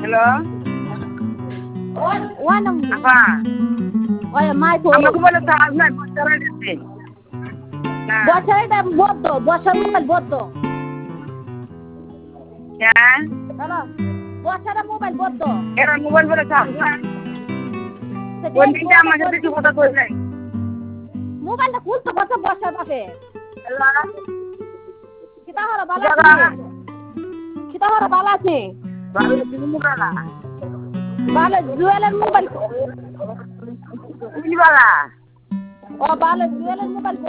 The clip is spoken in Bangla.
হ্যালো ওয়ান আপা ওই মাই ফোন আমাকে বলে চার্জ নাই বছরে দিচ্ছি বছরটা বদ্ধ বছর মোবাইল বদ্ধ হ্যাঁ হ্যালো বছরে মোবাইল বদ্ধ এরা মোবাইল বলে চার্জ নাই কোন দিনটা আমাকে কিছু কথা কই নাই মোবাইলটা খুলতে বছর বছর পাশে হ্যালো কিতা হলো ভালো আছে কিতা হলো ভালো আছে ভালো তুমি মুকালা ভালো জুয়েলের মোবাইল বুঝবালা ও ভালো জুয়েলের মোবাইল